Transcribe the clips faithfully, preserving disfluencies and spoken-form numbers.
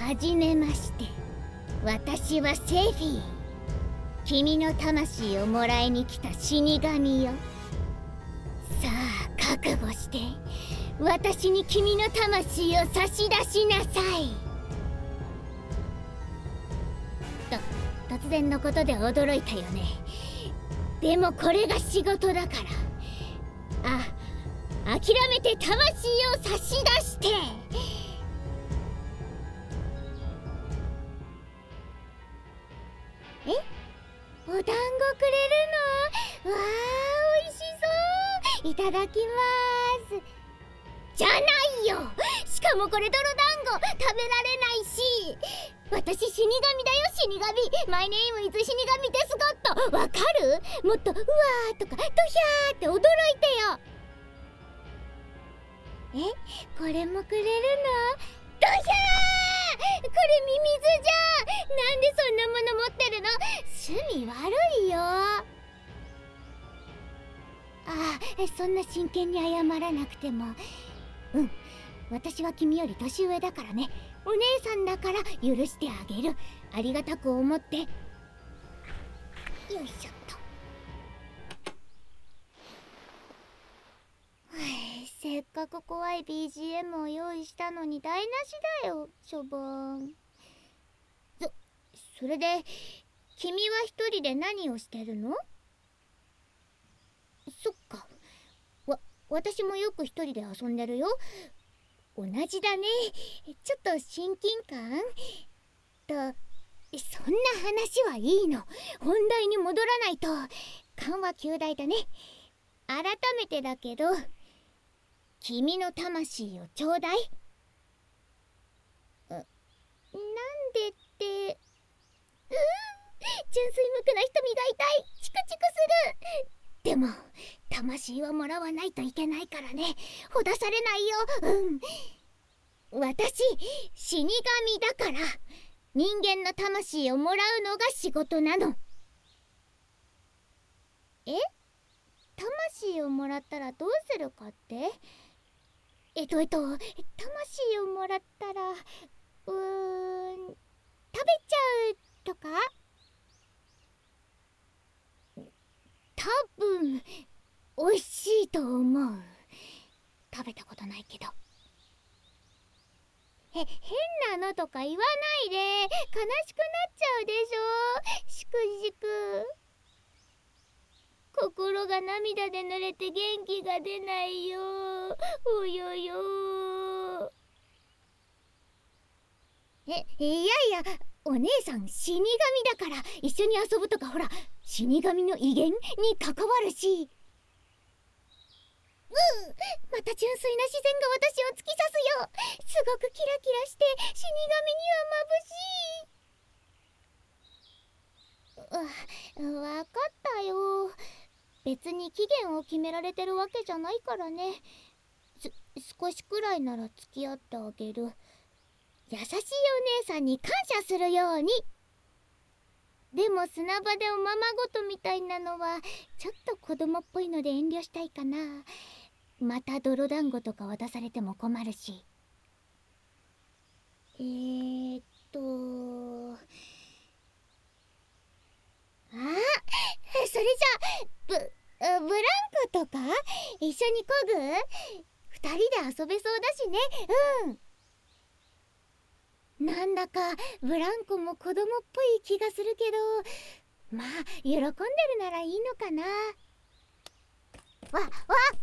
はじめまして。私はセフィー。君の魂をもらいに来た死神よ。さあ覚悟して、私に君の魂を差し出しなさい。と突然のことで驚いたよね。でもこれが仕事だから。あ、諦めて魂を差し出して。え、お団子くれるの？わあ、美味しそう。いただきます。じゃないよ。しかもこれ泥団子食べられないし。私死神だよ、死神。マイネームイズ死神ですゴッド。わかる？もっとうわーとかドヒャーって驚いてよ。え、これもくれるの？ドヒャー！これミミズじゃん。なんでそんなもの持ってるの？趣味悪いよ。ああ、そんな真剣に謝らなくても。うん、私は君より年上だからね。お姉さんだから許してあげる。ありがたく思って。よいしょっと。せっかく怖い ビージーエム を用意したのに台無しだよ、しょぼーん。そ、それで君は一人で何をしてるの？そっか。わ、私もよく一人で遊んでるよ。同じだね。ちょっと親近感と。そんな話はいいの。本題に戻らないと。勘は及第だね。改めてだけど、君の魂をちょうだい。なんでって、うん、純粋無垢な瞳が痛い。チクチクする。でも魂はもらわないといけないからね。ほだされないよ。うん、私死神だから、人間の魂をもらうのが仕事なの。え？魂をもらったらどうするかって？えっとえっと魂をもらったら、うーん、食べちゃうとか？多分美味しいと思う。食べたことないけど。へ、変なのとか言わないで。悲しくなっちゃうでしょ。しくじく。心が涙で濡れて元気が出ないよ。およよ。え、いやいや、お姉さん死神だから一緒に遊ぶとか、ほら死神の威厳に関わるし。うん、また純粋な自然が私を突き刺すよ。すごくキラキラして死神には眩しい。わ、わかったよ。別に期限を決められてるわけじゃないからね。す、少しくらいなら付き合ってあげる。優しいお姉さんに感謝するように。でも砂場でおままごとみたいなのはちょっと子供っぽいので遠慮したいかな。また泥団子とか渡されても困るし。えーっとあ、それじゃブ、ブランコとか一緒に漕ぐ？二人で遊べそうだしね。うん、なんだかブランコも子供っぽい気がするけど、まあ喜んでるならいいのかな。わ、わ、あ、ちょっと手引っ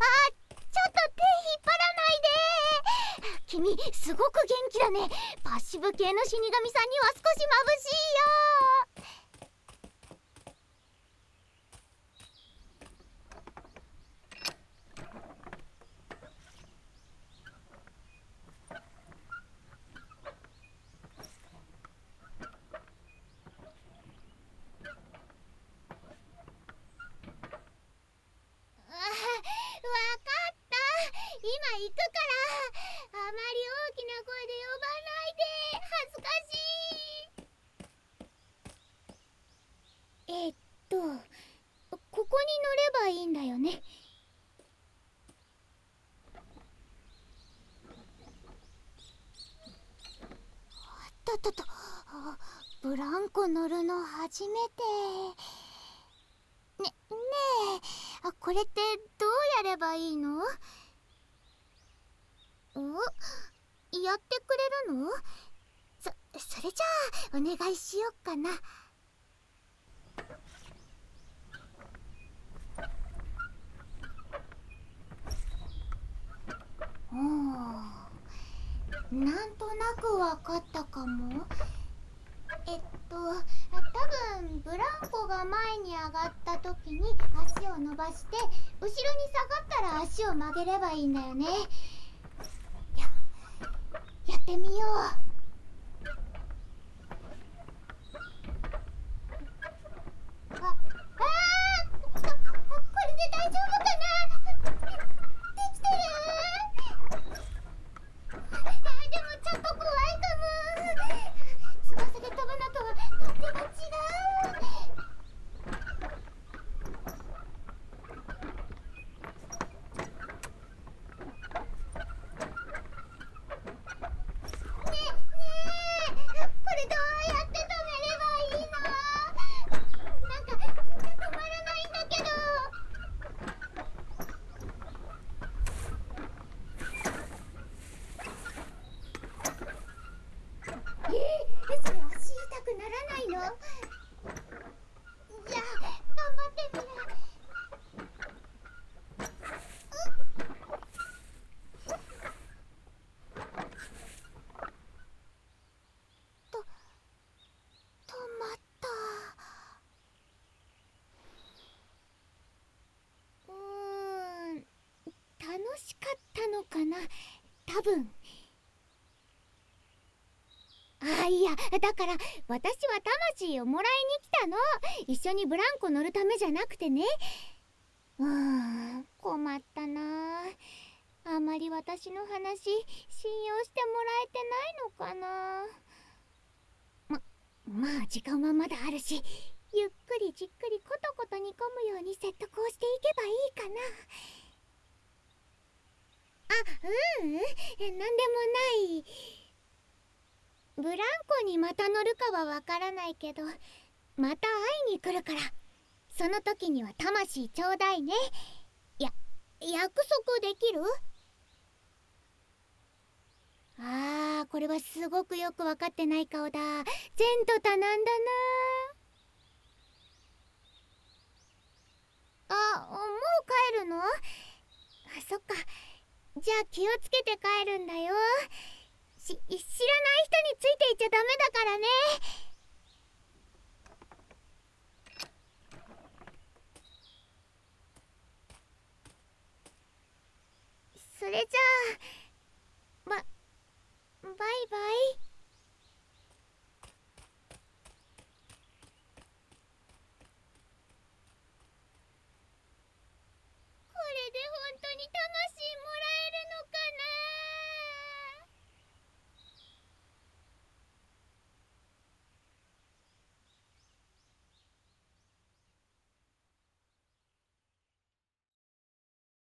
張らないで。君すごく元気だね。パッシブ系の死神さんには少し眩しいよ。今行くから。あまり大きな声で呼ばないで。恥ずかしい。 ととと、あ、ブランコ乗るの初めて。ね、ねえ、あ、これってどうやればいいの？お、やってくれるの？そ、それじゃあお願いしよっかな。おー、なんとなくわかったかも。えっと、多分ブランコが前に上がった時に足を伸ばして後ろに下がったら足を曲げればいいんだよね。や、やってみよう。あ、あー、こ、これで大丈夫かな？で、できてる？あ、でもちょっと怖いかも。翼で飛ぶのとは勝手が違う。ねえねえ、これどうやって止めればいいの？なんか止まらないんだけど。えー、それ足痛くならないの？じゃあ頑張ってみる。と、止まった。うーん、楽しかったのかな、多分。あ、いや、だから私は魂をもらいに来たの。一緒にブランコ乗るためじゃなくてね。うーん、困ったな。あまり私の話信用してもらえてないのかな。ま、まあ時間はまだあるし、ゆっくりじっくりコトコト煮込むように説得をしていけばいいかな。あ、ううん、なんでもない。ブランコにまた乗るかはわからないけど、また会いに来るから、その時には魂ちょうだいね。や、約束できる？あー、これはすごくよくわかってない顔だ。前途多難だな。あ、もう帰るの？あ、そっか。じゃあ気をつけて帰るんだよ。し、知らない人についていっちゃダメだからね。それじゃあ、ば、バイバイ。